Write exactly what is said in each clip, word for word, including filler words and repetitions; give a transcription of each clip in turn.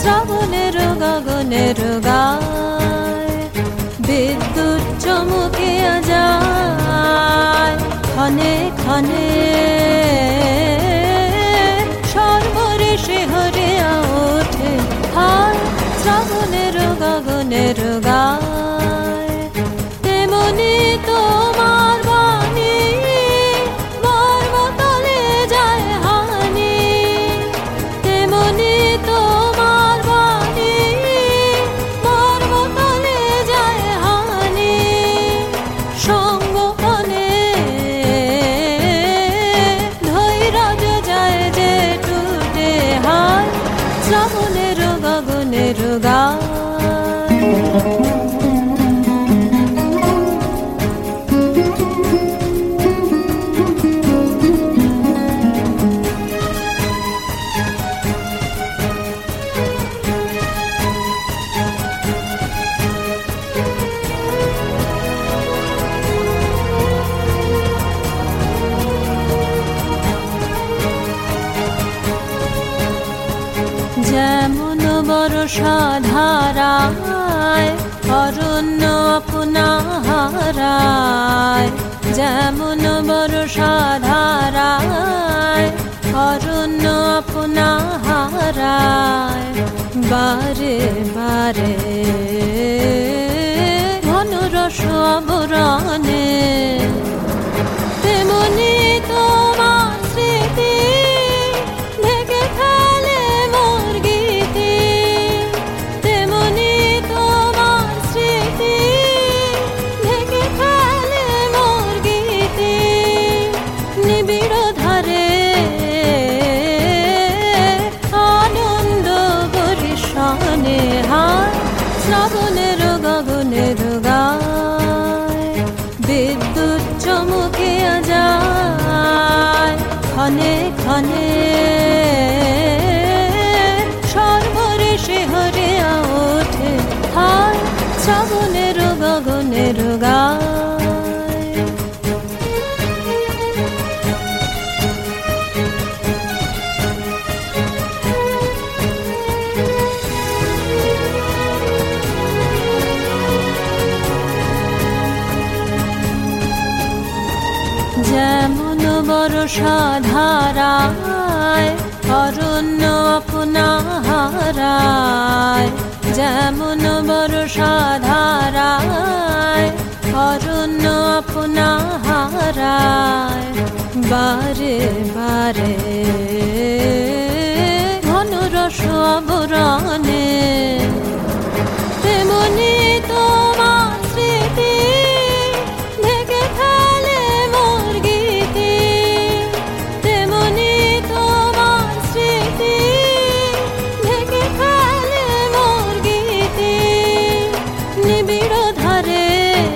শ্রাবণের গগনের গায় বিদ্যুৎ চমকিয়া যায় ক্ষণে ক্ষণে সর্বরে শিহরিয়া ওঠে হায় শ্রাবণের গগনের গায় তেমনি তোমার বাণী মর্মতলে যায় হানি তেমনি তোমার বাণী মর্মতলে যায় হানি সঙ্গপনে ধৈর্য যায় যে টুটে হায় শ্রাবণের গগনের গায় যেমন বর্ষা ধারায় অরণ্য আপনা হারায় যেমন বর্ষা ধারায় অরণ্য আপনা হারায় বারে বারে ঘন রস আবরণে তেমনি তোমার স্মৃতি ঢেকে ফেলে মোর গীতি তেমনি তোমার স্মৃতি ঢেকে ফেলে মোর গীতি নিবিড় ধারে আনন্দ বরিশানে হায় শ্রাবণের গগনের গায় বিদ্যুৎ চমকিয়া যায় ক্ষণে ক্ষণে সর্বরে শিহরিয়া ওঠে হায় শ্রাবণের গগনের গায় যেমন বর্ষা ধারায় অরণ্য আপনা হারায় যেমন বর্ষা ধারায় অরণ্য আপনা হারায় বারে বারে ঘন রস আবরণে তেমনি তোমার স্মৃতি ঢেকে ফেলে মোর গীতি তেমনি তোমার স্মৃতি ঢেকে ফেলে মোর গীতি নিবিড় ধারে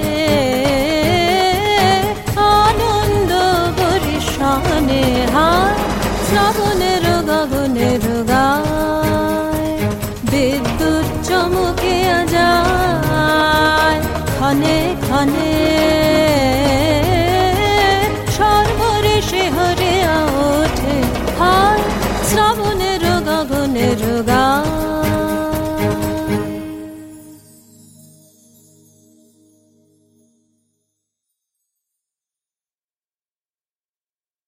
আনন্দ বরিশানে হায় শ্রাবণের গগনের গায় বিদ্যুৎ চমকিয়া যায় ক্ষণে ক্ষণে